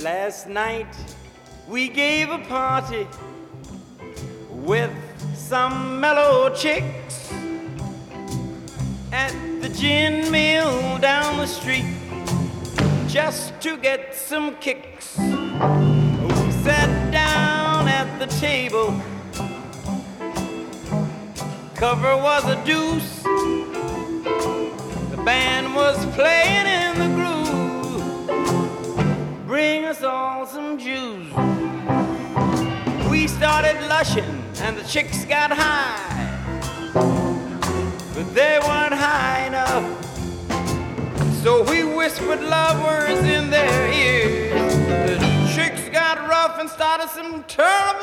Last night we gave a party with some mellow chicks at the gin mill down the street just to get some kicks. We sat down at the table, cover was a deuce, the band was playing in the groove, bring us all some juice. We started lushing and the chicks got high, but they weren't high enough, so we whispered love words in their ears. The chicks got rough and started some terrible